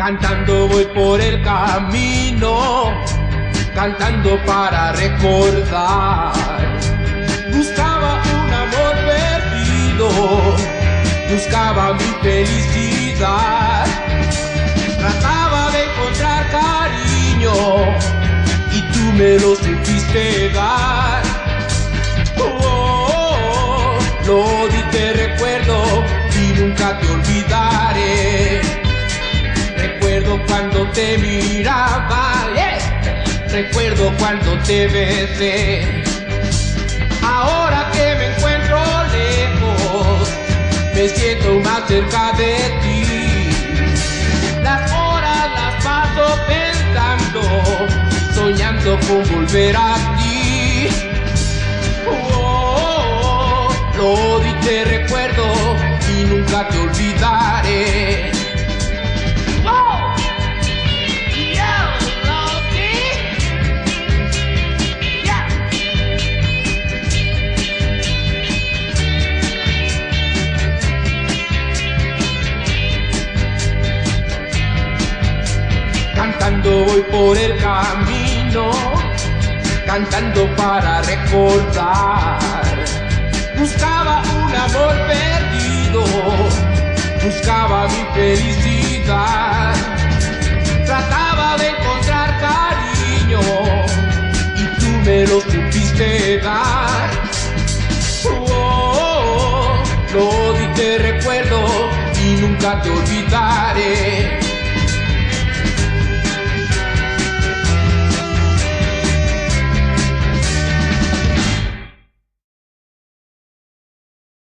Cantando voy por el camino, cantando para recordar. Buscaba un amor perdido, buscaba mi felicidad. Trataba de encontrar cariño y tú me lo supiste dar. Lo di, te recuerdo y nunca te olvidaré. Recuerdo cuando te miraba, recuerdo cuando te besé. Ahora que me encuentro lejos, me siento más cerca de ti. Las horas las paso pensando, soñando con volver a ti. Lo di, te recuerdo y nunca te olvidaré. Cantando voy por el camino, cantando para recordar. Buscaba un amor perdido, buscaba mi felicidad. Trataba de encontrar cariño y tú me lo supiste dar. Lo di, te recuerdo y nunca te olvidaré.